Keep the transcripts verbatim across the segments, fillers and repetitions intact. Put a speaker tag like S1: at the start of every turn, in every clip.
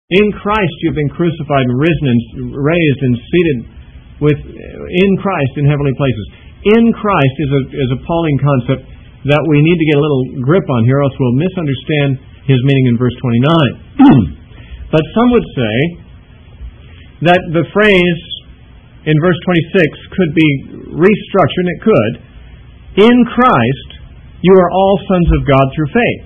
S1: In Christ you've been crucified and risen and raised and seated with in Christ in heavenly places. In Christ is a, is a Pauline concept that we need to get a little grip on here, else we'll misunderstand his meaning in verse twenty-nine. But some would say that the phrase in verse twenty-six could be restructured, and it could. In Christ, you are all sons of God through faith.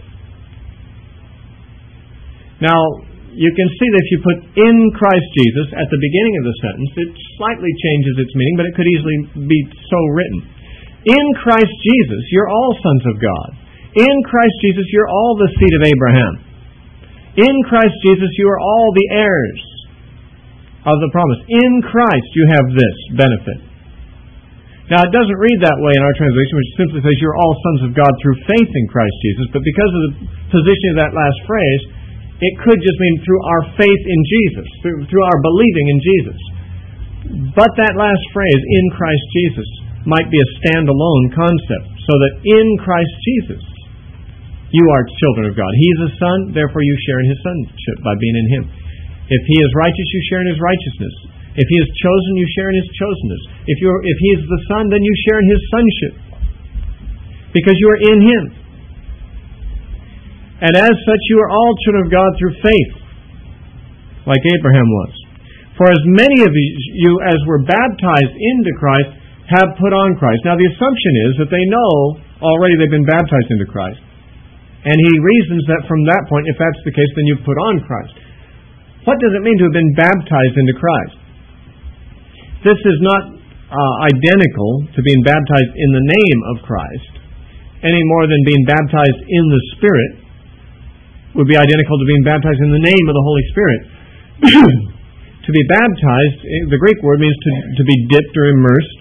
S1: Now, you can see that if you put in Christ Jesus at the beginning of the sentence, it slightly changes its meaning, but it could easily be so written. In Christ Jesus, you're all sons of God. In Christ Jesus, you're all the seed of Abraham. In Christ Jesus, you are all the heirs of the promise. In Christ, you have this benefit. Now, it doesn't read that way in our translation, which simply says you're all sons of God through faith in Christ Jesus, but because of the position of that last phrase, it could just mean through our faith in Jesus, through, through our believing in Jesus. But that last phrase, in Christ Jesus, might be a standalone concept, so that in Christ Jesus, you are children of God. He's a son, therefore you share in his sonship by being in him. If he is righteous, you share in his righteousness. If he is chosen, you share in his chosenness. If you're, if he is the son, then you share in his sonship, because you are in him. And as such, you are all children of God through faith, like Abraham was. For as many of you as were baptized into Christ have put on Christ. Now the assumption is that they know already they've been baptized into Christ. And he reasons that from that point, if that's the case, then you've put on Christ. What does it mean to have been baptized into Christ? This is not uh, identical to being baptized in the name of Christ, any more than being baptized in the Spirit would be identical to being baptized in the name of the Holy Spirit. To be baptized, the Greek word means to, to be dipped or immersed,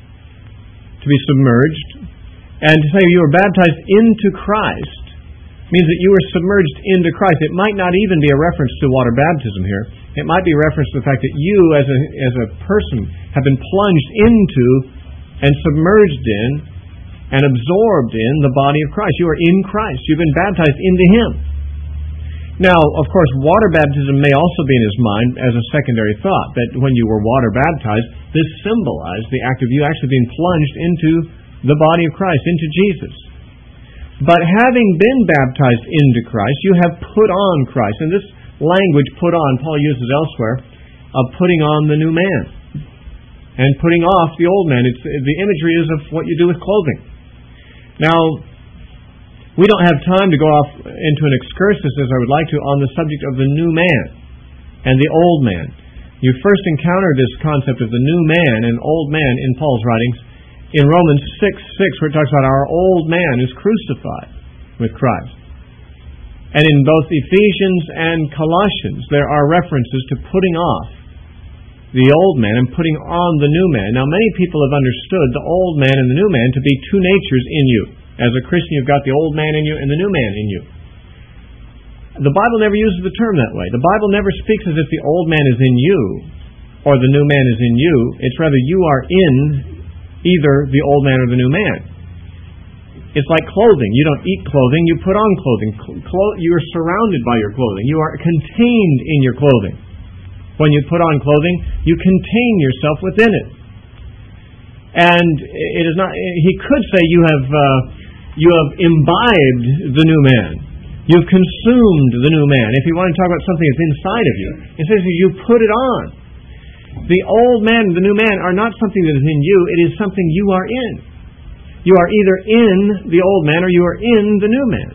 S1: to be submerged. And to say you were baptized into Christ means that you were submerged into Christ. It might not even be a reference to water baptism here. It might be a reference to the fact that you as a, as a person have been plunged into and submerged in and absorbed in the body of Christ. You are in Christ. You've been baptized into Him. Now, of course, water baptism may also be in his mind as a secondary thought, that when you were water baptized, this symbolized the act of you actually being plunged into the body of Christ, into Jesus. But having been baptized into Christ, you have put on Christ. And this language, put on, Paul uses elsewhere, of putting on the new man and putting off the old man. It's, the imagery is of what you do with clothing. Now, we don't have time to go off into an excursus, as I would like to, on the subject of the new man and the old man. You first encounter this concept of the new man and old man in Paul's writings in Romans six six, where it talks about our old man is crucified with Christ. And in both Ephesians and Colossians, there are references to putting off the old man and putting on the new man. Now, many people have understood the old man and the new man to be two natures in you. As a Christian, you've got the old man in you and the new man in you. The Bible never uses the term that way. The Bible never speaks as if the old man is in you or the new man is in you. It's rather you are in either the old man or the new man. It's like clothing. You don't eat clothing, you put on clothing. Clo- you are surrounded by your clothing. You are contained in your clothing. When you put on clothing, you contain yourself within it. And it is not. He could say you have uh, you have imbibed the new man. You've consumed the new man. If you want to talk about something that's inside of you, it says you put it on. The old man and the new man are not something that is in you. It is something you are in. You are either in the old man or you are in the new man.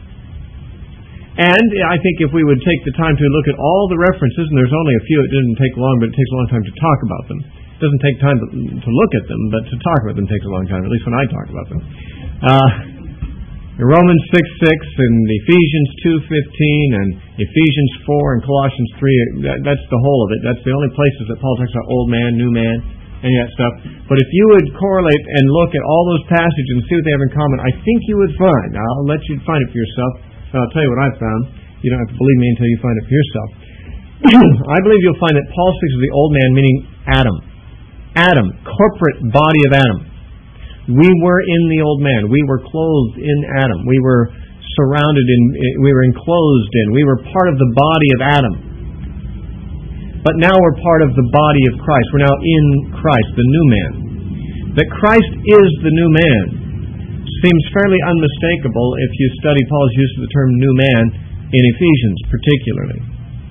S1: And I think if we would take the time to look at all the references, and there's only a few, it didn't take long, but it takes a long time to talk about them. It doesn't take time to, to look at them, but to talk about them takes a long time, at least when I talk about them. Uh, Romans six six and Ephesians two fifteen and Ephesians four and Colossians three, that, that's the whole of it. That's the only places that Paul talks about old man, new man, any of that stuff. But if you would correlate and look at all those passages and see what they have in common, I think you would find, I'll let you find it for yourself, and I'll tell you what I found. You don't have to believe me until you find it for yourself. I believe you'll find that Paul speaks of the old man, meaning Adam. Adam, corporate body of Adam. We were in the old man. We were clothed in Adam. We were surrounded in, we were enclosed in. We were part of the body of Adam. but now we're part of the body of Christ. We're now in Christ, the new man. That Christ is the new man seems fairly unmistakable if you study Paul's use of the term new man in Ephesians particularly.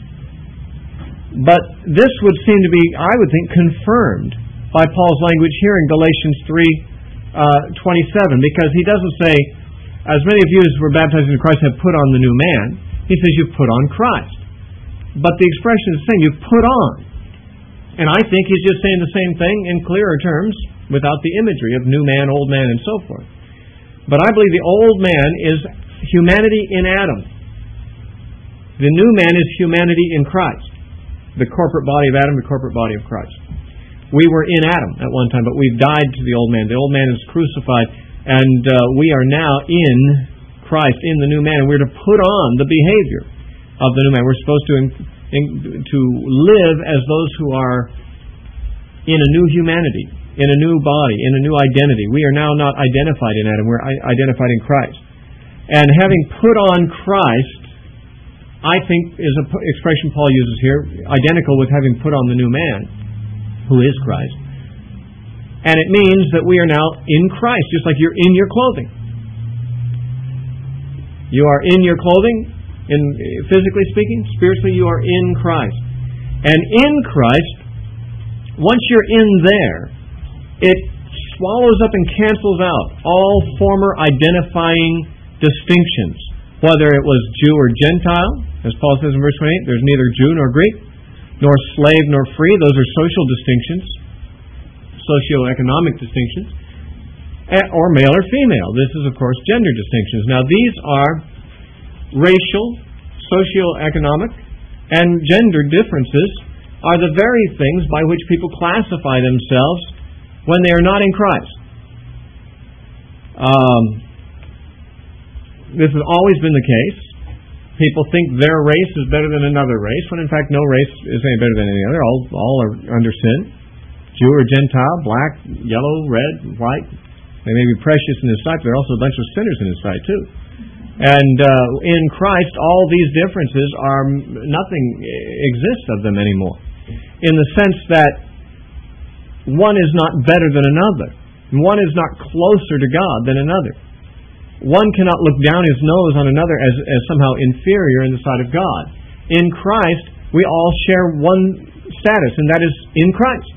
S1: But this would seem to be, I would think, confirmed by Paul's language here in Galatians three twenty-seven, because he doesn't say, as many of you as were baptized into Christ have put on the new man. He says you've put on Christ. But the expression is the same, you've put on. And I think he's just saying the same thing in clearer terms without the imagery of new man, old man, and so forth. But I believe the old man is humanity in Adam. The new man is humanity in Christ. The corporate body of Adam, the corporate body of Christ. We were in Adam at one time, but we've died to the old man. The old man is crucified, and uh, we are now in Christ, in the new man. And we're to put on the behavior of the new man. We're supposed to in, in, to live as those who are in a new humanity, in a new body, in a new identity. We are now not identified in Adam. We're identified in Christ. And having put on Christ, I think, is an expression Paul uses here, identical with having put on the new man, who is Christ. And it means that we are now in Christ, just like you're in your clothing. You are in your clothing, in physically speaking. Spiritually, you are in Christ. And in Christ, once you're in there, it swallows up and cancels out all former identifying distinctions. Whether it was Jew or Gentile, as Paul says in verse twenty-eight, there's neither Jew nor Greek, nor slave nor free. Those are social distinctions, socioeconomic distinctions, or male or female. This is, of course, gender distinctions. Now, these are racial, socioeconomic, and gender differences are the very things by which people classify themselves when they are not in Christ. Um, this has always been the case. People think their race is better than another race, when in fact no race is any better than any other. All, all are under sin. Jew or Gentile, black, yellow, red, white. They may be precious in His sight, but they're also a bunch of sinners in His sight too. And uh, in Christ, all these differences are, nothing exists of them anymore. In the sense that one is not better than another. One is not closer to God than another. One cannot look down his nose on another as, as somehow inferior in the sight of God. In Christ, we all share one status, and that is in Christ.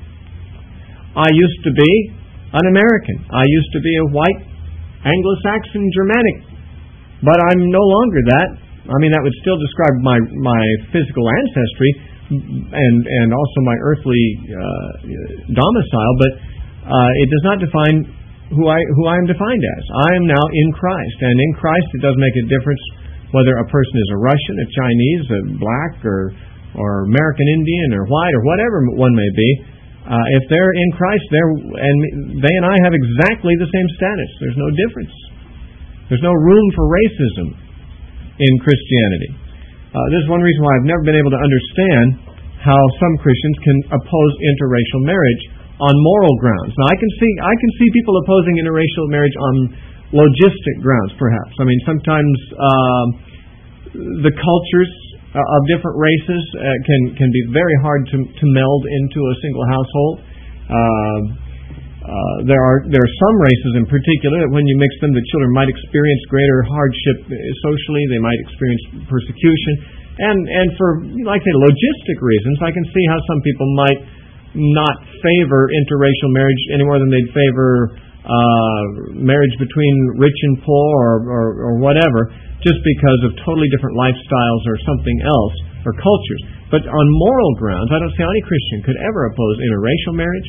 S1: I used to be an American. I used to be a white Anglo-Saxon Germanic. But I'm no longer that. I mean, that would still describe my, my physical ancestry and, and also my earthly uh, domicile, but uh, it does not define who I who I am defined as. I am now in Christ, and in Christ it does make a difference whether a person is a Russian, a Chinese, a black, or or American Indian, or white, or whatever one may be. Uh, if they're in Christ, they're and they and I have exactly the same status. There's no difference. There's no room for racism in Christianity. Uh, this is one reason why I've never been able to understand how some Christians can oppose interracial marriage on moral grounds. Now, I can see I can see people opposing interracial marriage on logistic grounds, perhaps. I mean, sometimes uh, the cultures uh, of different races uh, can can be very hard to to meld into a single household. Uh, uh, there are there are some races in particular that when you mix them, the children might experience greater hardship socially. They might experience persecution, and and for, like I say, logistic reasons, I can see how some people might not favor interracial marriage any more than they'd favor uh, marriage between rich and poor or, or, or whatever, just because of totally different lifestyles or something else, or cultures. But on moral grounds, I don't see how any Christian could ever oppose interracial marriage.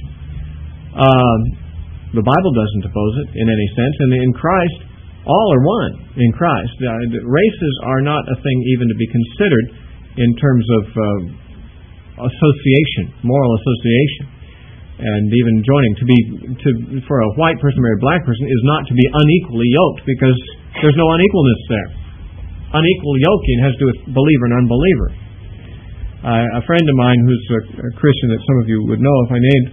S1: Um, the Bible doesn't oppose it in any sense, and in Christ, all are one in Christ. Uh, races are not a thing even to be considered in terms of uh, association, moral association, and even joining. To be to for a white person to marry a black person is not to be unequally yoked, because there's no unequalness there. Unequal yoking has to do with believer and unbeliever. Uh, a friend of mine who's a, a Christian that some of you would know if I named,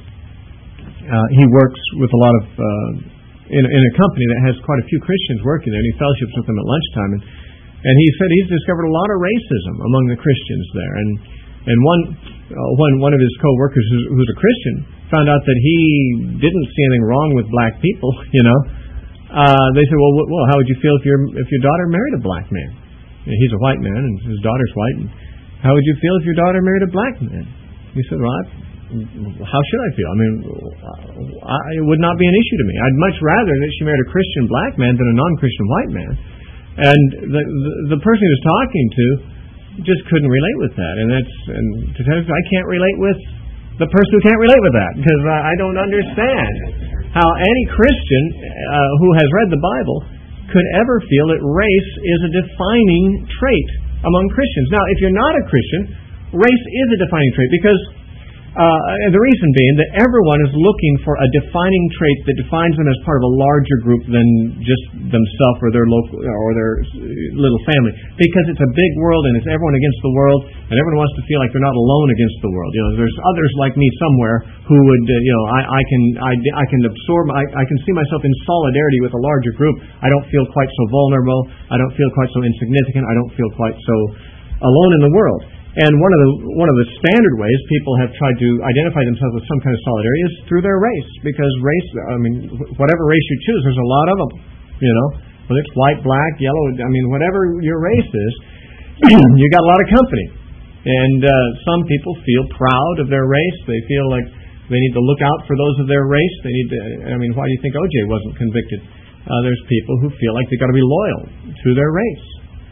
S1: uh, he works with a lot of uh, in, in a company that has quite a few Christians working there, and he fellowships with them at lunchtime, and and he said he's discovered a lot of racism among the Christians there, and And one uh, when one of his co-workers who's, who's a Christian found out that he didn't see anything wrong with black people, you know, uh, they said, well, well, how would you feel if your if your daughter married a black man? You know, he's a white man and his daughter's white. And how would you feel if your daughter married a black man? He said, well, I, how should I feel? I mean, I, it would not be an issue to me. I'd much rather that she married a Christian black man than a non-Christian white man. And the the, the person he was talking to just couldn't relate with that. And that's and to tell you, I can't relate with the person who can't relate with that, because I, I don't understand how any Christian uh, who has read the Bible could ever feel that race is a defining trait among Christians. Now, if you're not a Christian, race is a defining trait, because Uh, the reason being that everyone is looking for a defining trait that defines them as part of a larger group than just themselves or their local or their little family. Because it's a big world and it's everyone against the world, and everyone wants to feel like they're not alone against the world. You know, there's others like me somewhere who would, uh, you know, I, I can I, I can absorb, I, I can see myself in solidarity with a larger group. I don't feel quite so vulnerable. I don't feel quite so insignificant. I don't feel quite so alone in the world. And one of the one of the standard ways people have tried to identify themselves with some kind of solidarity is through their race, because race, I mean, whatever race you choose, there's a lot of them, you know, whether it's white, black, yellow, I mean, whatever your race is, you got a lot of company. And uh, some people feel proud of their race. They feel like they need to look out for those of their race. They need to, I mean, why do you think O J wasn't convicted? Uh, there's people who feel like they've got to be loyal to their race.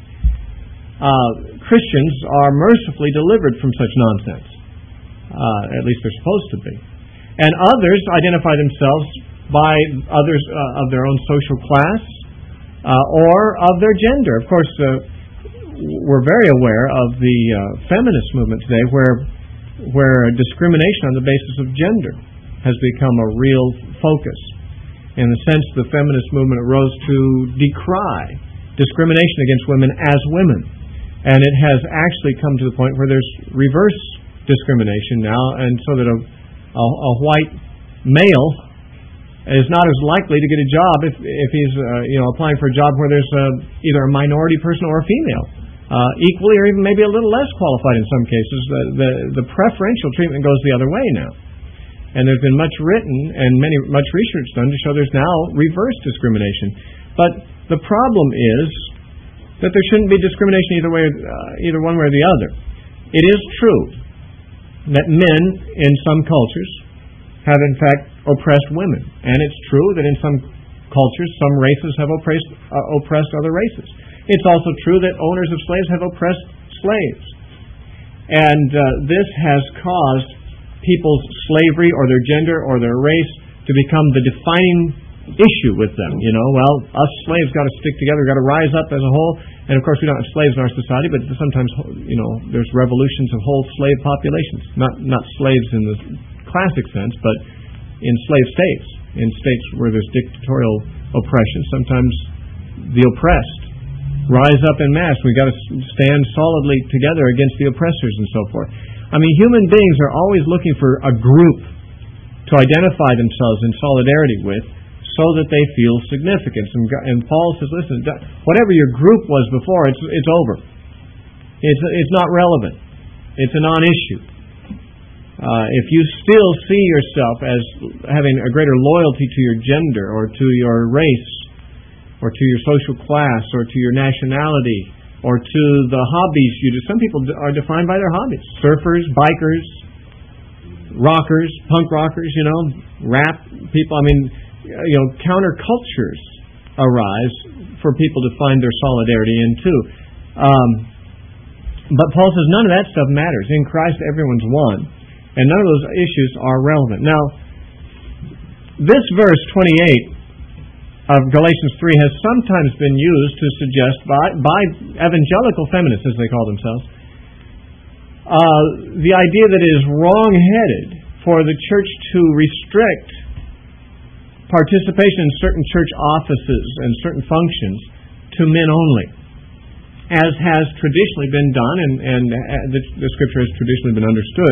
S1: Uh, Christians are mercifully delivered from such nonsense. Uh, at least they're supposed to be. And others identify themselves by others uh, of their own social class uh, or of their gender. Of course, uh, we're very aware of the uh, feminist movement today, where where discrimination on the basis of gender has become a real focus. In a sense, the feminist movement arose to decry discrimination against women as women. And it has actually come to the point where there's reverse discrimination now, and so that a, a, a white male is not as likely to get a job if if he's uh, you know applying for a job where there's uh, either a minority person or a female, uh, equally or even maybe a little less qualified in some cases. The, the the preferential treatment goes the other way now, and there's been much written and many much research done to show there's now reverse discrimination. But the problem is that there shouldn't be discrimination either way, uh, either one way or the other. It is true that men in some cultures have in fact oppressed women, and it's true that in some cultures some races have oppressed uh, oppressed other races. It's also true that owners of slaves have oppressed slaves, and uh, this has caused people's slavery or their gender or their race to become the defining issue with them. You know, well, us slaves got to stick together, got to rise up as a whole. And of course, we don't have slaves in our society, but sometimes, you know, there's revolutions of whole slave populations. Not not slaves in the classic sense, but in slave states, in states where there's dictatorial oppression. Sometimes the oppressed rise up en masse. We've got to stand solidly together against the oppressors and so forth. I mean, human beings are always looking for a group to identify themselves in solidarity with, so that they feel significance. And, and Paul says, listen, whatever your group was before, it's it's over. It's it's not relevant. It's a non-issue. Uh, if you still see yourself as having a greater loyalty to your gender or to your race or to your social class or to your nationality or to the hobbies you do. Some people are defined by their hobbies. Surfers, bikers, rockers, punk rockers, you know, rap people. I mean, you know, countercultures arise for people to find their solidarity in too. Um, but Paul says none of that stuff matters. In Christ, everyone's one, and none of those issues are relevant. Now, this verse twenty-eight of Galatians three has sometimes been used to suggest by, by evangelical feminists, as they call themselves, uh, the idea that it is wrong-headed for the church to restrict participation in certain church offices and certain functions to men only, as has traditionally been done, and, and the, the Scripture has traditionally been understood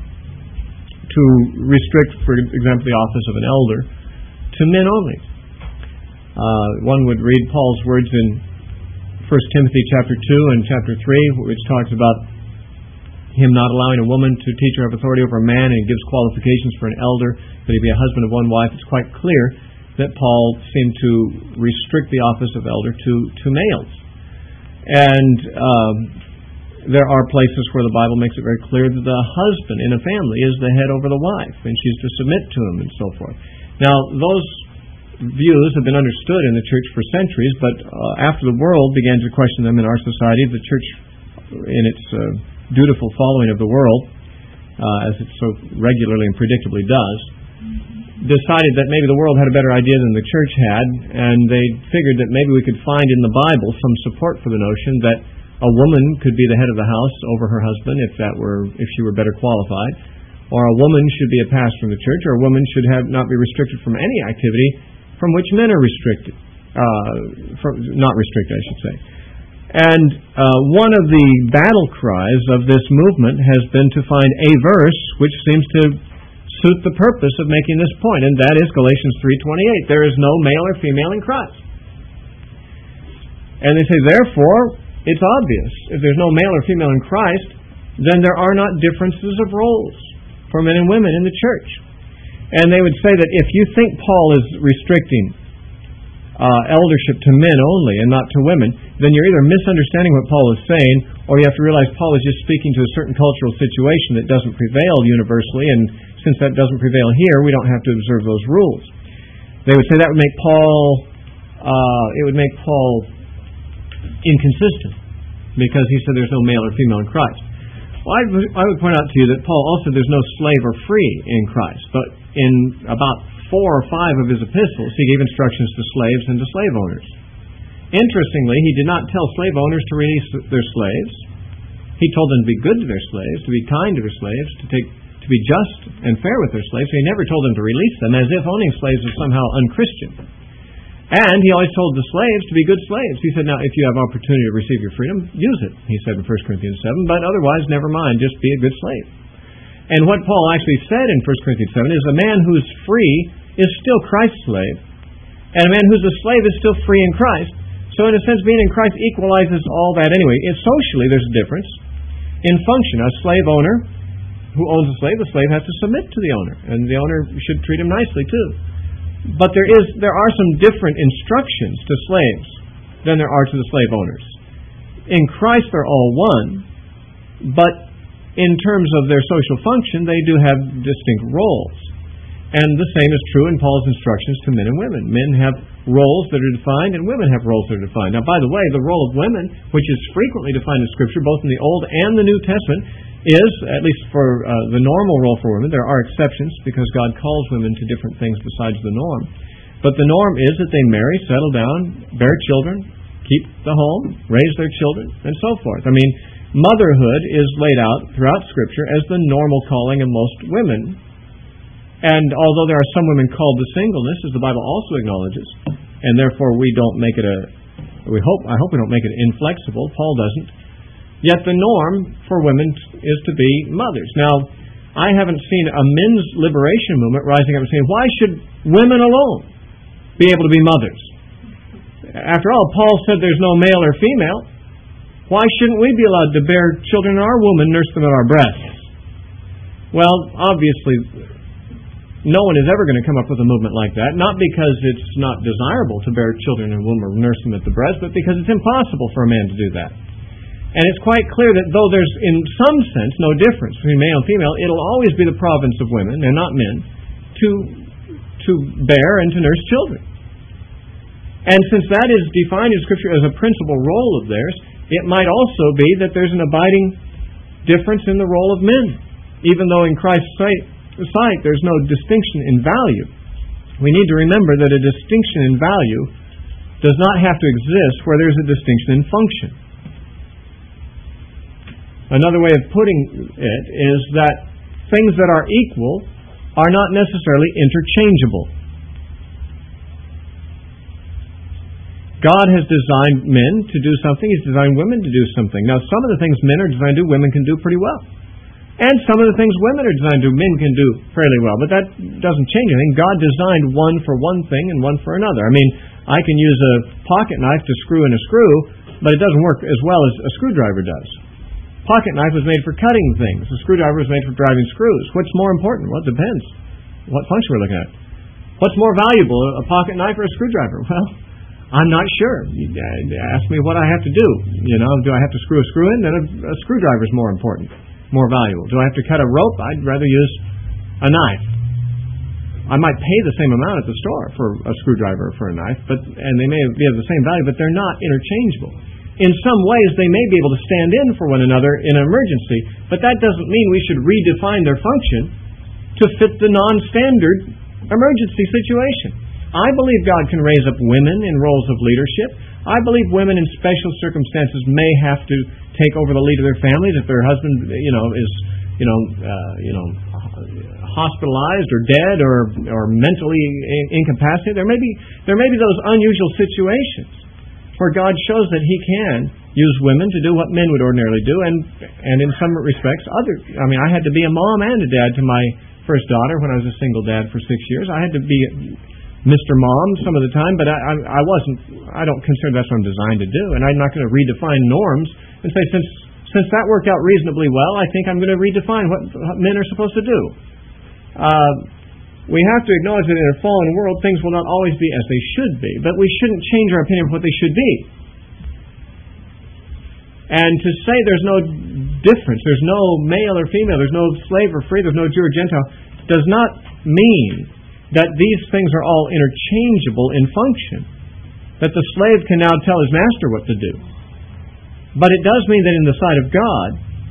S1: to restrict, for example, the office of an elder to men only. Uh, one would read Paul's words in First Timothy chapter two and chapter three, which talks about him not allowing a woman to teach or have authority over a man, and he gives qualifications for an elder, that he be a husband of one wife. It's quite clear that Paul seemed to restrict the office of elder to, to males. And um, there are places where the Bible makes it very clear that the husband in a family is the head over the wife, and she's to submit to him and so forth. Now, those views have been understood in the church for centuries, but uh, after the world began to question them in our society, the church, in its uh, dutiful following of the world, uh, as it so regularly and predictably does, decided that maybe the world had a better idea than the church had, and they figured that maybe we could find in the Bible some support for the notion that a woman could be the head of the house over her husband if that were if she were better qualified, or a woman should be a pastor in the church, or a woman should have not be restricted from any activity from which men are restricted, uh, from, not restricted, I should say. And uh, one of the battle cries of this movement has been to find a verse which seems to suit the purpose of making this point, and that is Galatians three twenty-eight. There is no male or female in Christ. And they say, therefore, it's obvious. If there's no male or female in Christ, then there are not differences of roles for men and women in the church. And they would say that if you think Paul is restricting uh, eldership to men only and not to women, then you're either misunderstanding what Paul is saying, or you have to realize Paul is just speaking to a certain cultural situation that doesn't prevail universally, and since that doesn't prevail here, we don't have to observe those rules. They would say that would make Paul, uh, it would make Paul inconsistent, because he said there's no male or female in Christ. Well, I, I would point out to you that Paul also there's no slave or free in Christ, but in about four or five of his epistles, he gave instructions to slaves and to slave owners. Interestingly, he did not tell slave owners to release their slaves. He told them to be good to their slaves, to be kind to their slaves, to take to be just and fair with their slaves. He never told them to release them, as if owning slaves was somehow unchristian. And he always told the slaves to be good slaves. He said, now, if you have opportunity to receive your freedom, use it, he said in First Corinthians seven, but otherwise, never mind, just be a good slave. And what Paul actually said in First Corinthians seven is a man who's free is still Christ's slave, and a man who's a slave is still free in Christ. So in a sense, being in Christ equalizes all that anyway. And socially, there's a difference. In function, a slave owner who owns a slave, the slave has to submit to the owner, and the owner should treat him nicely too. But there is there are some different instructions to slaves than there are to the slave owners. In Christ, they're all one, but in terms of their social function, they do have distinct roles. And the same is true in Paul's instructions to men and women. Men have roles that are defined, and women have roles that are defined. Now, by the way, the role of women, which is frequently defined in Scripture, both in the Old and the New Testament, is, at least for uh, the normal role for women, there are exceptions because God calls women to different things besides the norm. But the norm is that they marry, settle down, bear children, keep the home, raise their children, and so forth. I mean, motherhood is laid out throughout Scripture as the normal calling of most women. And although there are some women called to singleness, as the Bible also acknowledges, and therefore we don't make it a, we hope, I hope we don't make it inflexible, Paul doesn't, yet the norm for women is to be mothers. Now, I haven't seen a men's liberation movement rising up and saying, why should women alone be able to be mothers? After all, Paul said there's no male or female. Why shouldn't we be allowed to bear children in our womb and nurse them at our breasts? Well, obviously, no one is ever going to come up with a movement like that, not because it's not desirable to bear children in a womb or nurse them at the breast, but because it's impossible for a man to do that. And it's quite clear that though there's, in some sense, no difference between male and female, it'll always be the province of women, and not men, to to bear and to nurse children. And since that is defined in Scripture as a principal role of theirs, it might also be that there's an abiding difference in the role of men, even though in Christ's sight, sight there's no distinction in value. We need to remember that a distinction in value does not have to exist where there's a distinction in function. Another way of putting it is that things that are equal are not necessarily interchangeable. God has designed men to do something. He's designed women to do something. Now, some of the things men are designed to do, women can do pretty well. And some of the things women are designed to do, men can do fairly well. But that doesn't change anything. God designed one for one thing and one for another. I mean, I can use a pocket knife to screw in a screw, but it doesn't work as well as a screwdriver does. Pocket knife was made for cutting things. The screwdriver was made for driving screws. What's more important? Well, it depends what function we're looking at. What's more valuable, a pocket knife or a screwdriver? Well, I'm not sure. You ask me what I have to do. You know, do I have to screw a screw in? Then a, a screwdriver is more important, more valuable. Do I have to cut a rope? I'd rather use a knife. I might pay the same amount at the store for a screwdriver or for a knife, but and they may be of the same value, but they're not interchangeable. In some ways, they may be able to stand in for one another in an emergency, but that doesn't mean we should redefine their function to fit the non-standard emergency situation. I believe God can raise up women in roles of leadership. I believe women in special circumstances may have to take over the lead of their families if their husband, you know, is, you know, uh, you know, hospitalized or dead or or mentally incapacitated. There may be there may be those unusual situations where God shows that He can use women to do what men would ordinarily do, and and in some respects, other. I mean, I had to be a mom and a dad to my first daughter when I was a single dad for six years. I had to be Mister Mom some of the time, but I, I, I wasn't. I don't consider that's what I'm designed to do, and I'm not going to redefine norms and say since since that worked out reasonably well, I think I'm going to redefine what, what men are supposed to do. Uh, we have to acknowledge that in a fallen world, things will not always be as they should be, but we shouldn't change our opinion of what they should be. And to say there's no difference, there's no male or female, there's no slave or free, there's no Jew or Gentile, does not mean that these things are all interchangeable in function, that the slave can now tell his master what to do. But it does mean that in the sight of God,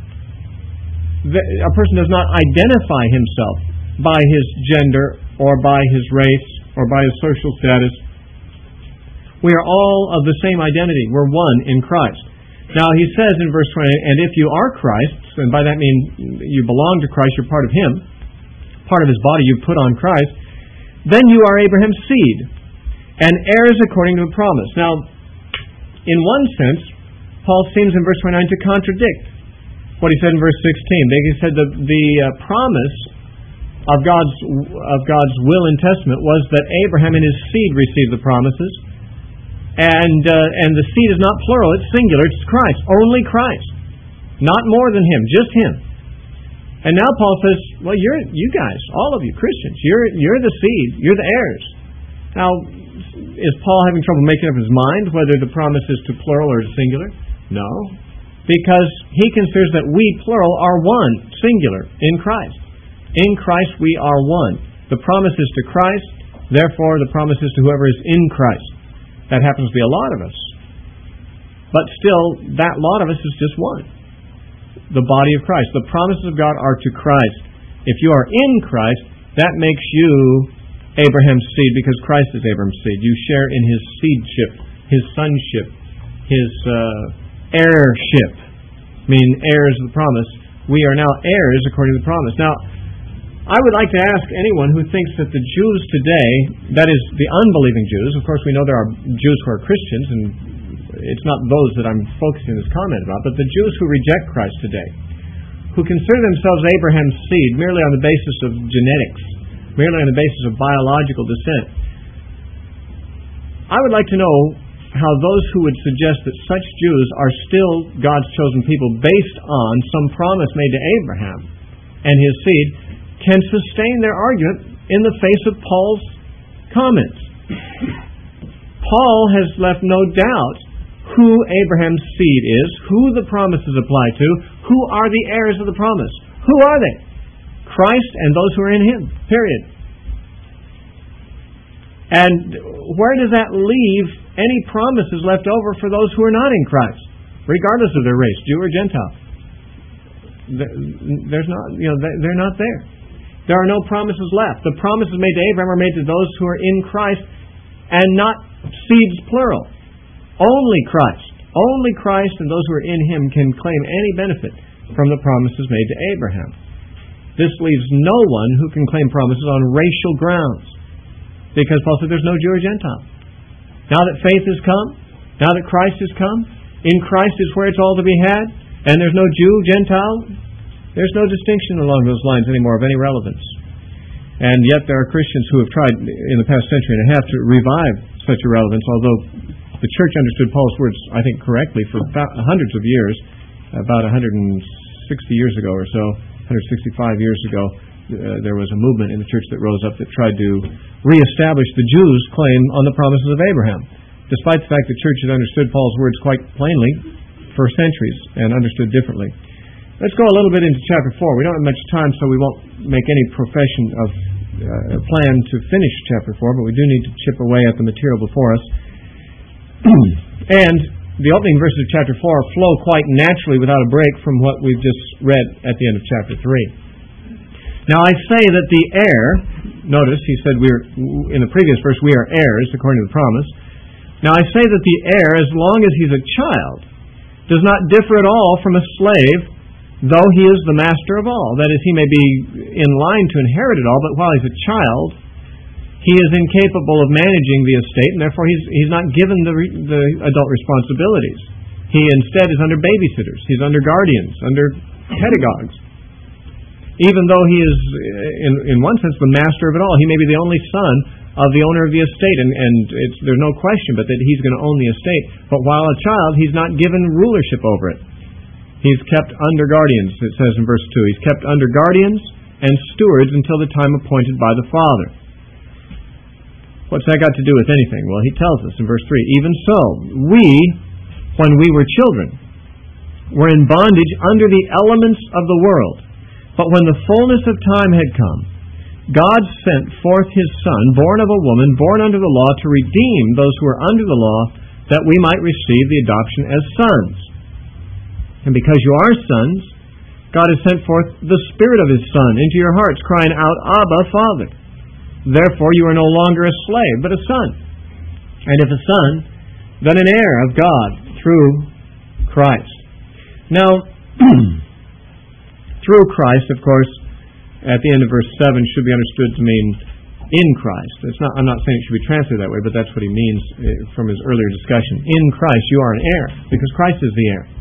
S1: a person does not identify himself by his gender or by his race or by his social status. We are all of the same identity. We're one in Christ. Now he says in verse twenty, and if you are Christ's, and by that mean you belong to Christ, you're part of Him, part of His body, you put on Christ, then you are Abraham's seed, and heirs according to the promise. Now, in one sense, Paul seems in verse twenty-nine to contradict what he said in verse sixteen. He said that the uh, promise of God's of God's will and testament was that Abraham and his seed received the promises, and uh, and the seed is not plural; it's singular. It's Christ, only Christ, not more than Him, just Him. And now Paul says, "Well, you're you guys, all of you Christians, you're you're the seed, you're the heirs." Now, is Paul having trouble making up his mind whether the promise is to plural or to singular? No, because he considers that we, plural, are one, singular, in Christ. In Christ we are one. The promise is to Christ, therefore the promise is to whoever is in Christ. That happens to be a lot of us. But still, that lot of us is just one. The body of Christ. The promises of God are to Christ. If you are in Christ, that makes you Abraham's seed because Christ is Abraham's seed. You share in His seedship, His sonship, His uh, heirship, meaning heirs of the promise. We are now heirs according to the promise. Now, I would like to ask anyone who thinks that the Jews today, that is, the unbelieving Jews, of course we know there are Jews who are Christians, and it's not those that I'm focusing this comment about, but the Jews who reject Christ today, who consider themselves Abraham's seed merely on the basis of genetics, merely on the basis of biological descent. I would like to know how those who would suggest that such Jews are still God's chosen people based on some promise made to Abraham and his seed can sustain their argument in the face of Paul's comments. Paul has left no doubt who Abraham's seed is, who the promises apply to, who are the heirs of the promise. Who are they? Christ and those who are in Him, period. And where does that leave any promises left over for those who are not in Christ, regardless of their race, Jew or Gentile? There's not, you know, they're not there. There are no promises left. The promises made to Abraham are made to those who are in Christ, and not seeds plural. Only Christ, only Christ and those who are in Him can claim any benefit from the promises made to Abraham. This leaves no one who can claim promises on racial grounds, because Paul said there's no Jew or Gentile. Now that faith has come, now that Christ has come, in Christ is where it's all to be had, and there's no Jew, Gentile, there's no distinction along those lines anymore of any relevance. And yet there are Christians who have tried in the past century and a half to revive such irrelevance, although the church understood Paul's words, I think, correctly for hundreds of years. about one hundred sixty years ago or so, one hundred sixty-five years ago, uh, there was a movement in the church that rose up that tried to reestablish the Jews' claim on the promises of Abraham, despite the fact the church had understood Paul's words quite plainly for centuries and understood differently. Let's go a little bit into chapter four. We don't have much time, so we won't make any profession of uh, a plan to finish chapter four, but we do need to chip away at the material before us. And the opening verses of chapter four flow quite naturally without a break from what we've just read at the end of chapter three. Now I say that the heir, notice he said we're in the previous verse, we are heirs according to the promise. Now I say that the heir, as long as he's a child, does not differ at all from a slave, though he is the master of all. That is, he may be in line to inherit it all, but while he's a child, he is incapable of managing the estate, and therefore he's he's not given the the adult responsibilities. He instead is under babysitters. He's under guardians, under pedagogues. Even though he is, in in one sense, the master of it all, he may be the only son of the owner of the estate, and, and it's, there's no question but that he's going to own the estate. But while a child, he's not given rulership over it. He's kept under guardians, it says in verse two. He's kept under guardians and stewards until the time appointed by the Father. What's that got to do with anything? Well, he tells us in verse three, even so, we, when we were children, were in bondage under the elements of the world. But when the fullness of time had come, God sent forth His Son, born of a woman, born under the law, to redeem those who were under the law, that we might receive the adoption as sons. And because you are sons, God has sent forth the Spirit of His Son into your hearts, crying out, Abba, Father. Therefore you are no longer a slave, but a son. And if a son, then an heir of God through Christ. Now, through Christ, of course, at the end of verse seven should be understood to mean in Christ. It's not. I'm not saying it should be translated that way, but that's what he means from his earlier discussion. In Christ you are an heir, because Christ is the heir.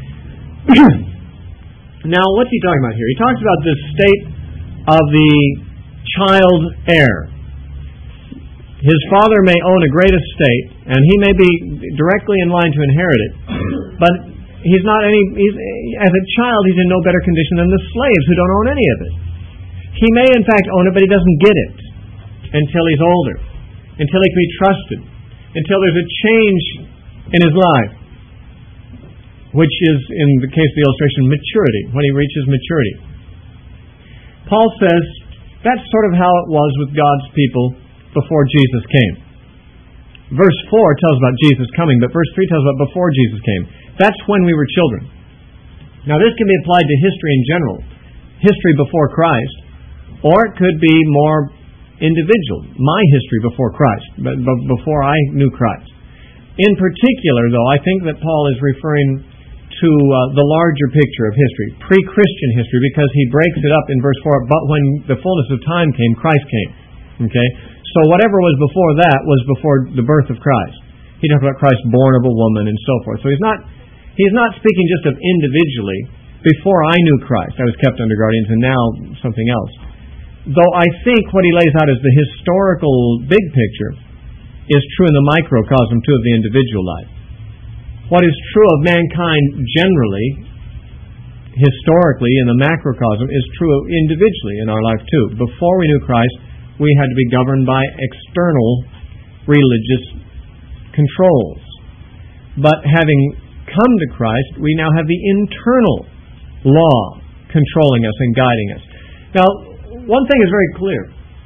S1: Now, what's he talking about here? He talks about this state of the child heir. His father may own a great estate, and he may be directly in line to inherit it, but he's not any. He's, as a child, he's in no better condition than the slaves who don't own any of it. He may, in fact, own it, but he doesn't get it until he's older, until he can be trusted, until there's a change in his life, which is, in the case of the illustration, maturity, when he reaches maturity. Paul says that's sort of how it was with God's people before Jesus came. Verse four tells about Jesus coming, but verse three tells about before Jesus came. That's when we were children. Now, this can be applied to history in general, history before Christ, or it could be more individual, my history before Christ, but before I knew Christ. In particular, though, I think that Paul is referring to uh, the larger picture of history, pre-Christian history, because he breaks it up in verse four, but when the fullness of time came, Christ came. Okay? So whatever was before that was before the birth of Christ. He talks about Christ born of a woman and so forth. So he's not he's not speaking just of individually. Before I knew Christ, I was kept under guardians, and now something else. Though I think what he lays out as the historical big picture is true in the microcosm, too, of the individual life. What is true of mankind generally, historically, in the macrocosm, is true individually in our life, too. Before we knew Christ, we had to be governed by external religious controls. But having come to Christ, we now have the internal law controlling us and guiding us. Now, one thing is very clear.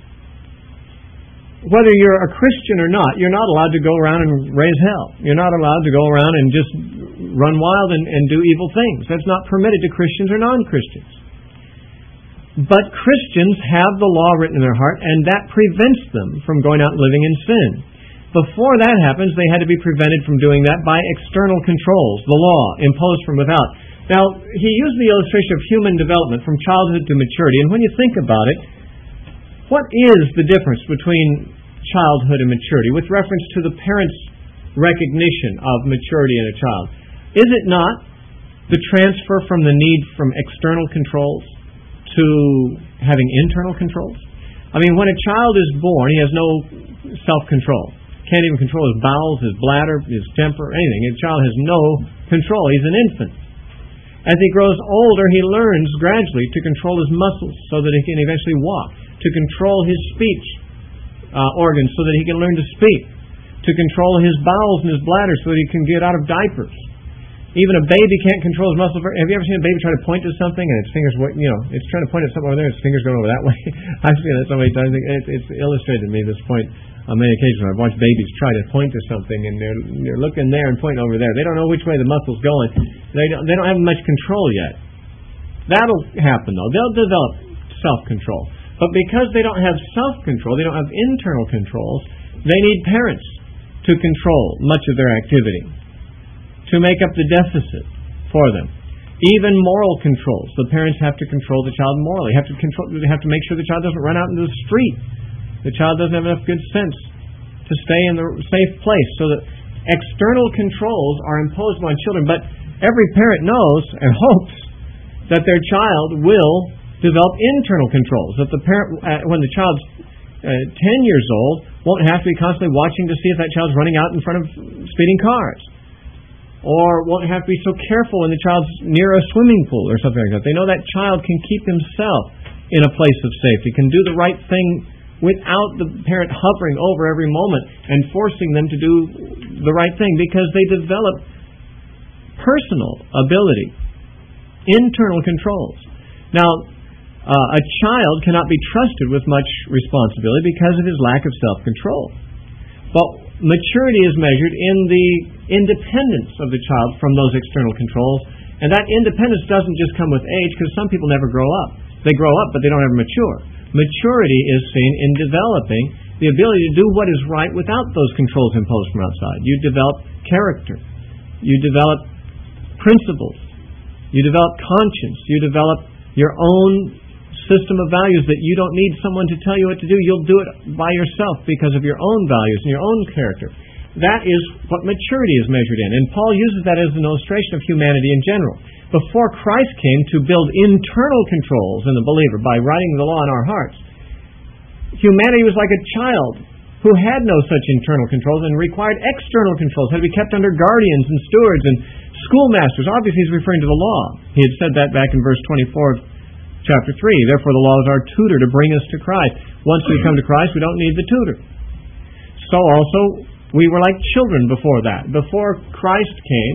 S1: Whether you're a Christian or not, you're not allowed to go around and raise hell. You're not allowed to go around and just run wild and, and do evil things. That's not permitted to Christians or non-Christians. But Christians have the law written in their heart, and that prevents them from going out and living in sin. Before that happens, they had to be prevented from doing that by external controls, the law, imposed from without. Now, he used the illustration of human development from childhood to maturity, and when you think about it, what is the difference between childhood and maturity with reference to the parent's recognition of maturity in a child? Is it not the transfer from the need from external controls to having internal controls? I mean, when a child is born, he has no self-control. Can't even control his bowels, his bladder, his temper, anything. A child has no control. He's an infant. As he grows older, he learns gradually to control his muscles so that he can eventually walk, to control his speech uh, organs so that he can learn to speak, to control his bowels and his bladder so that he can get out of diapers. Even a baby can't control his muscles. Have you ever seen a baby try to point to something and its fingers, you know, it's trying to point at something over there and its fingers going over that way? I've seen it so many times. It's, it's illustrated to me this point on many occasions. I've watched babies try to point to something and they're, they're looking there and pointing over there. They don't know which way the muscle's going. They don't, they don't have much control yet. That'll happen, though. They'll develop self-control. But because they don't have self-control, they don't have internal controls, they need parents to control much of their activity, to make up the deficit for them. Even moral controls. The parents have to control the child morally. Have to control. They have to make sure the child doesn't run out into the street. The child doesn't have enough good sense to stay in the safe place. So that external controls are imposed on children. But every parent knows and hopes that their child will develop internal controls. That the parent, uh, when the child's uh, ten years old, won't have to be constantly watching to see if that child's running out in front of speeding cars. Or won't have to be so careful when the child's near a swimming pool or something like that. They know that child can keep himself in a place of safety, can do the right thing without the parent hovering over every moment and forcing them to do the right thing, because they develop personal ability, internal controls. Now, uh, a child cannot be trusted with much responsibility because of his lack of self-control. But maturity is measured in the independence of the child from those external controls. And that independence doesn't just come with age, because some people never grow up. They grow up, but they don't ever mature. Maturity is seen in developing the ability to do what is right without those controls imposed from outside. You develop character. You develop principles. You develop conscience. You develop your own system of values that you don't need someone to tell you what to do. You'll do it by yourself because of your own values and your own character. That is what maturity is measured in. And Paul uses that as an illustration of humanity in general. Before Christ came to build internal controls in the believer by writing the law in our hearts, humanity was like a child who had no such internal controls and required external controls, had to be kept under guardians and stewards and schoolmasters. Obviously he's referring to the law. He had said that back in verse twenty-four of chapter three. Therefore the law is our tutor to bring us to Christ. Once we come to Christ, we don't need the tutor. So also, we were like children before that. Before Christ came,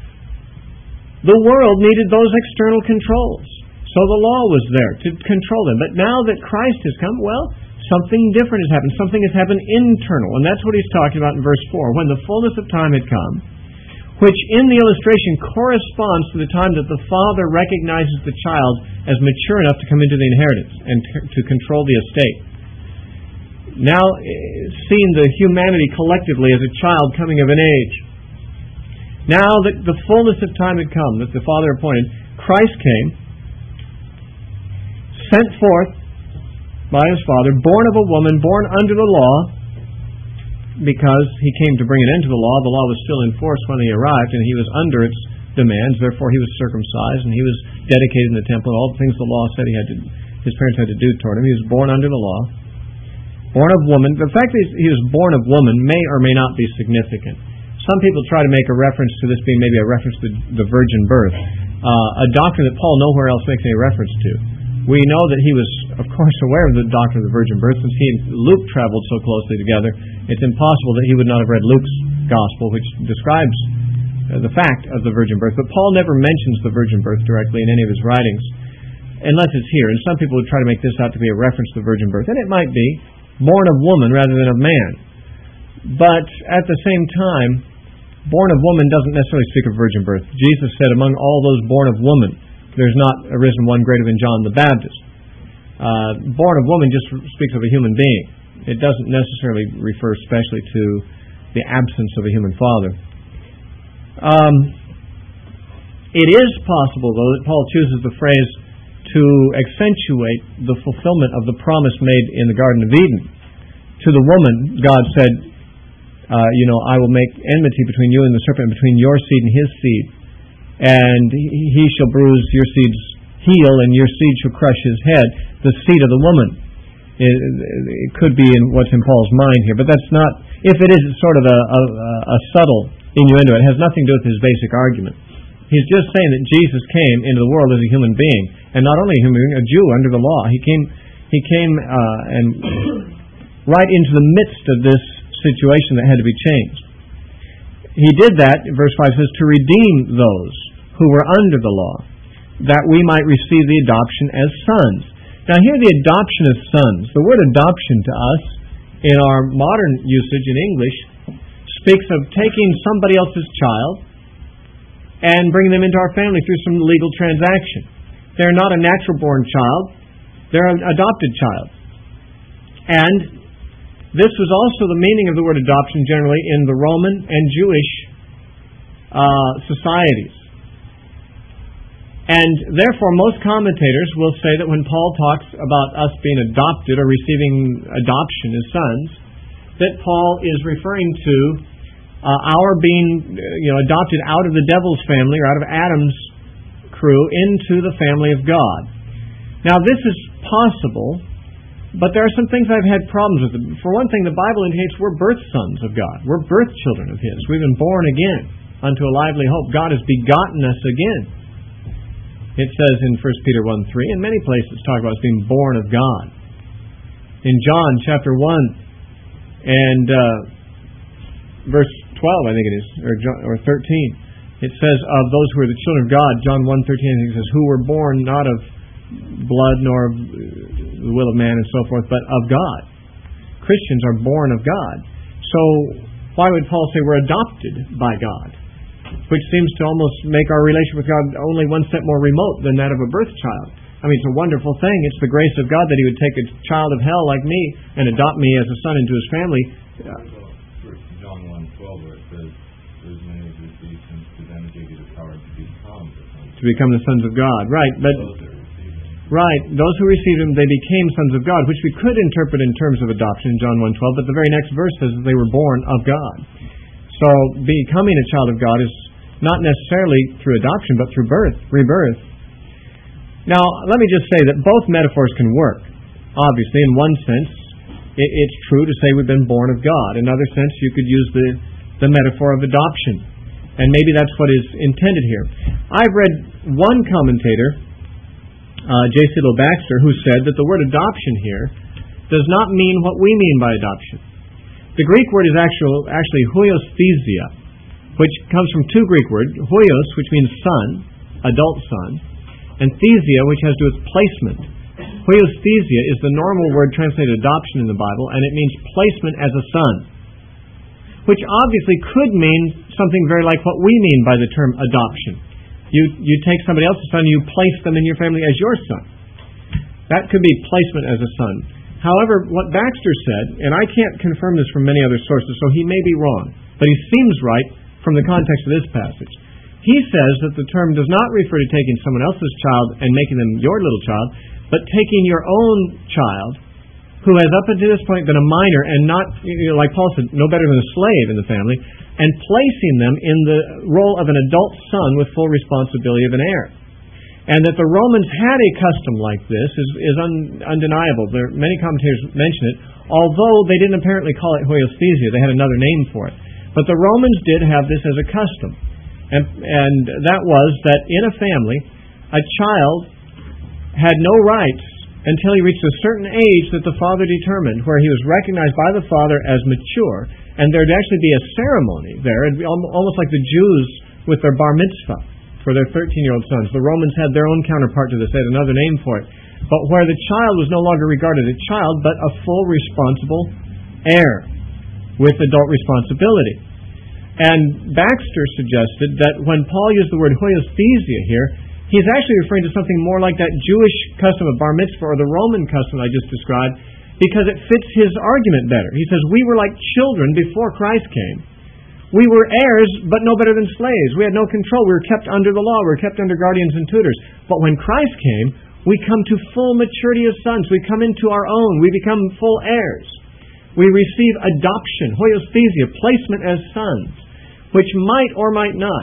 S1: the world needed those external controls. So the law was there to control them. But now that Christ has come, well, something different has happened. Something has happened internal. And that's what he's talking about in verse four. When the fullness of time had come, which in the illustration corresponds to the time that the father recognizes the child as mature enough to come into the inheritance and to control the estate. Now, seeing the humanity collectively as a child coming of an age. Now that the fullness of time had come, that the Father appointed, Christ came, sent forth by His Father, born of a woman, born under the law, because He came to bring an end to the law. The law was still in force when He arrived, and He was under its demands. Therefore, He was circumcised, and He was dedicated in the temple, and all the things the law said he had to, His parents had to do toward Him. He was born under the law. Born of woman. The fact that he was born of woman may or may not be significant. Some people try to make a reference to this being maybe a reference to the virgin birth, uh, a doctrine that Paul nowhere else makes any reference to. We know that he was, of course, aware of the doctrine of the virgin birth, since he and Luke traveled so closely together. It's impossible that he would not have read Luke's gospel, which describes uh, the fact of the virgin birth. But Paul never mentions the virgin birth directly in any of his writings, unless it's here. And some people would try to make this out to be a reference to the virgin birth, and it might be, born of woman rather than of man. But at the same time, born of woman doesn't necessarily speak of virgin birth. Jesus said, among all those born of woman, there's not arisen one greater than John the Baptist. Uh, born of woman just speaks of a human being. It doesn't necessarily refer especially to the absence of a human father. Um, it is possible, though, that Paul chooses the phrase to accentuate the fulfillment of the promise made in the Garden of Eden. To the woman, God said, uh, you know, I will make enmity between you and the serpent, between your seed and his seed. And he shall bruise your seed's heel, and your seed shall crush his head, the seed of the woman. It, it could be in what's in Paul's mind here, but that's not, if it is, it's sort of a, a, a subtle innuendo. It has nothing to do with his basic argument. He's just saying that Jesus came into the world as a human being, and not only a human being, a Jew under the law. He came, he came uh, and right into the midst of this situation that had to be changed. He did that, verse five says, to redeem those who were under the law, that we might receive the adoption as sons. Now here the adoption as sons, the word adoption to us, in our modern usage in English, speaks of taking somebody else's child and bringing them into our family through some legal transaction. They're not a natural-born child, they're an adopted child. And this was also the meaning of the word adoption generally in the Roman and Jewish uh, societies. And therefore, most commentators will say that when Paul talks about us being adopted or receiving adoption as sons, that Paul is referring to uh, our being you know, adopted out of the devil's family or out of Adam's crew into the family of God. Now, this is possible, but there are some things I've had problems with. For one thing, the Bible indicates we're birth sons of God. We're birth children of His. We've been born again unto a lively hope. God has begotten us again. It says in First Peter one three, and many places talk about us being born of God. In John chapter one and uh, verse twelve, I think it is, or, John, or thirteen, it says of those who are the children of God, John one thirteen, it says, who were born not of blood nor of the will of man and so forth, but of God. Christians are born of God. So why would Paul say we're adopted by God? Which seems to almost make our relation with God only one step more remote than that of a birth child. I mean, it's a wonderful thing. It's the grace of God that He would take a child of hell like me and adopt me as a son into His family.
S2: John one twelve, where it says, "There's many who receive since to them gave you the power to become the sons."
S1: To become the sons of God, right? But right, those who received Him, they became sons of God, which we could interpret in terms of adoption in John one twelve. But the very next verse says that they were born of God. So becoming a child of God is not necessarily through adoption, but through birth, rebirth. Now, let me just say that both metaphors can work. Obviously, in one sense, it, it's true to say we've been born of God. In another sense, you could use the, the metaphor of adoption. And maybe that's what is intended here. I've read one commentator, uh, J C L. Baxter, who said that the word adoption here does not mean what we mean by adoption. The Greek word is actual, actually huiosthesia, which comes from two Greek words, huios, which means son, adult son, and thesia, which has to do with placement. Huiosthesia is the normal word translated adoption in the Bible, and it means placement as a son, which obviously could mean something very like what we mean by the term adoption. You, you take somebody else's son and you place them in your family as your son. That could be placement as a son. However, what Baxter said, and I can't confirm this from many other sources, so he may be wrong, but he seems right from the context of this passage. He says that the term does not refer to taking someone else's child and making them your little child, but taking your own child, who has up until this point been a minor and not, you know, like Paul said, no better than a slave in the family, and placing them in the role of an adult son with full responsibility of an heir. And that the Romans had a custom like this is, is un, undeniable. There, many commentators mention it, although they didn't apparently call it huiosthesia. They had another name for it. But the Romans did have this as a custom. And, and that was that in a family, a child had no rights until he reached a certain age that the father determined, where he was recognized by the father as mature, and there'd actually be a ceremony there. It'd be almost like the Jews with their bar mitzvah for their thirteen-year-old sons. The Romans had their own counterpart to this. They had another name for it. But where the child was no longer regarded as a child, but a full responsible heir with adult responsibility. And Baxter suggested that when Paul used the word huiosthesia here, he's actually referring to something more like that Jewish custom of bar mitzvah or the Roman custom I just described, because it fits his argument better. He says, we were like children before Christ came. We were heirs, but no better than slaves. We had no control. We were kept under the law. We were kept under guardians and tutors. But when Christ came, we come to full maturity as sons. We come into our own. We become full heirs. We receive adoption, huiosthesia, placement as sons, which might or might not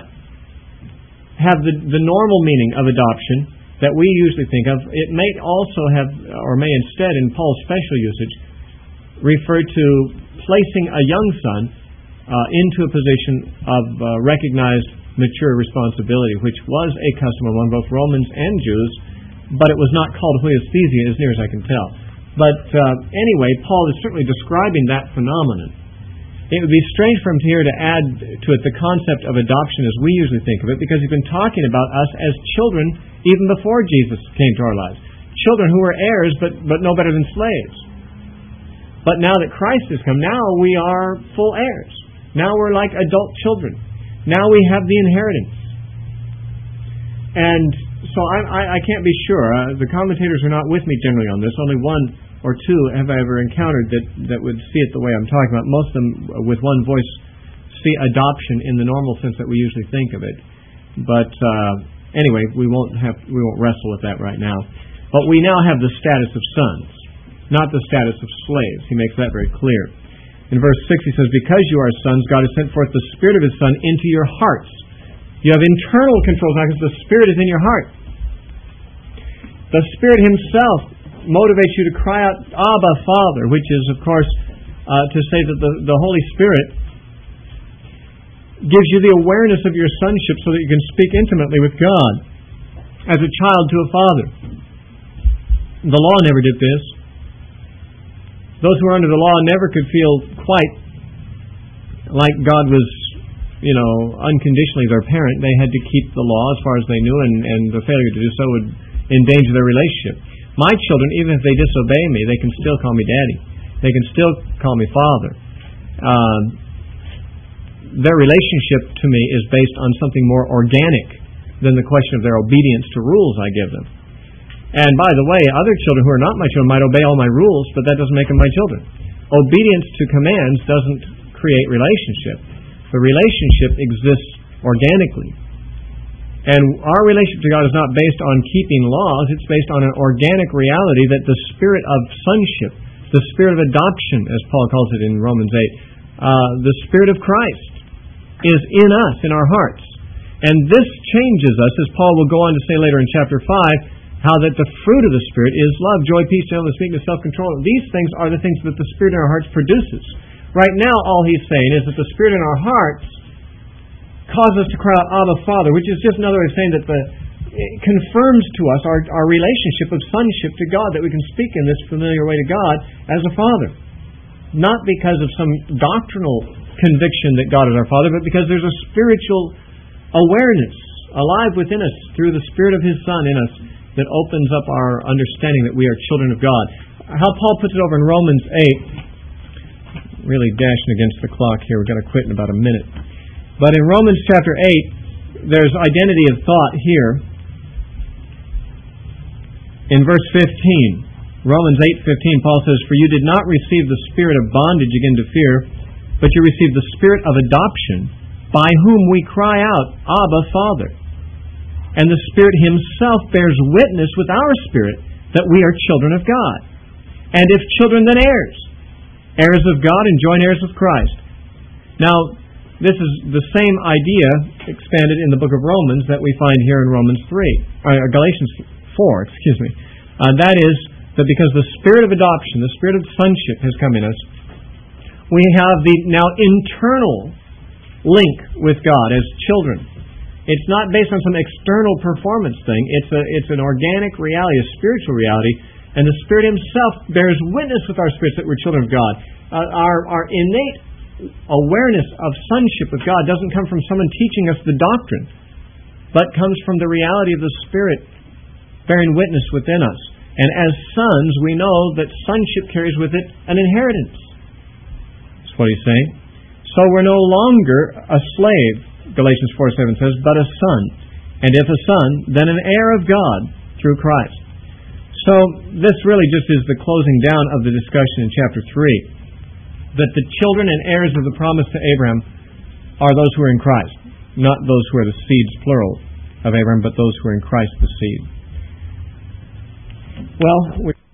S1: have the, the normal meaning of adoption that we usually think of. It may also have, or may instead, in Paul's special usage, refer to placing a young son Uh, into a position of uh, recognized mature responsibility, which was a custom among both Romans and Jews, but it was not called huiothesia as near as I can tell. But uh, anyway, Paul is certainly describing that phenomenon. It would be strange for him here to add to it the concept of adoption as we usually think of it, because he's been talking about us as children even before Jesus came to our lives. Children who were heirs, but, but no better than slaves. But now that Christ has come, now we are full heirs. Now we're like adult children. Now we have the inheritance. And so I, I, I can't be sure. Uh, the commentators are not with me generally on this. Only one or two have I ever encountered that, that would see it the way I'm talking about. Most of them, with one voice, see adoption in the normal sense that we usually think of it. But uh, anyway, we won't have we won't wrestle with that right now. But we now have the status of sons, not the status of slaves. He makes that very clear. In verse six he says, because you are sons, God has sent forth the Spirit of His Son into your hearts. You have internal controls now because the Spirit is in your heart. The Spirit Himself motivates you to cry out, Abba, Father, which is, of course, uh, to say that the, the Holy Spirit gives you the awareness of your sonship so that you can speak intimately with God as a child to a father. The law never did this. Those who were under the law never could feel quite like God was, you know, unconditionally their parent. They had to keep the law as far as they knew, and, and the failure to do so would endanger their relationship. My children, even if they disobey me, they can still call me daddy. They can still call me father. Um, their relationship to me is based on something more organic than the question of their obedience to rules I give them. And by the way, other children who are not my children might obey all my rules, but that doesn't make them my children. Obedience to commands doesn't create relationship. The relationship exists organically. And our relationship to God is not based on keeping laws, it's based on an organic reality that the spirit of sonship, the spirit of adoption, as Paul calls it in Romans eight, uh, the Spirit of Christ is in us, in our hearts. And this changes us, as Paul will go on to say later in chapter five, how that the fruit of the Spirit is love, joy, peace, gentleness, meekness, self-control. These things are the things that the Spirit in our hearts produces. Right now, all he's saying is that the Spirit in our hearts causes us to cry out, Abba, Father, which is just another way of saying that the, it confirms to us our, our relationship of sonship to God, that we can speak in this familiar way to God as a Father. Not because of some doctrinal conviction that God is our Father, but because there's a spiritual awareness alive within us through the Spirit of His Son in us that opens up our understanding that we are children of God. How Paul puts it over in Romans eight, really dashing against the clock here, we're going to quit in about a minute. But in Romans chapter eight, there's identity of thought here. In verse fifteen, Romans eight fifteen, Paul says, for you did not receive the spirit of bondage again to fear, but you received the Spirit of adoption, by whom we cry out, Abba, Father. And the Spirit Himself bears witness with our spirit that we are children of God. And if children, then heirs. Heirs of God and joint heirs with Christ. Now, this is the same idea expanded in the book of Romans that we find here in Romans three, or Galatians four, excuse me. Uh, that is, that because the Spirit of adoption, the Spirit of sonship has come in us, we have the now internal link with God as children. It's not based on some external performance thing. It's a it's an organic reality, a spiritual reality, and the Spirit Himself bears witness with our spirits that we're children of God. Uh, our our innate awareness of sonship with God doesn't come from someone teaching us the doctrine, but comes from the reality of the Spirit bearing witness within us. And as sons, we know that sonship carries with it an inheritance. That's what he's saying. So we're no longer a slave, Galatians four seven says, but a son. And if a son, then an heir of God through Christ. So this really just is the closing down of the discussion in chapter three. That the children and heirs of the promise to Abraham are those who are in Christ. Not those who are the seeds, plural, of Abraham, but those who are in Christ, the seed. Well, we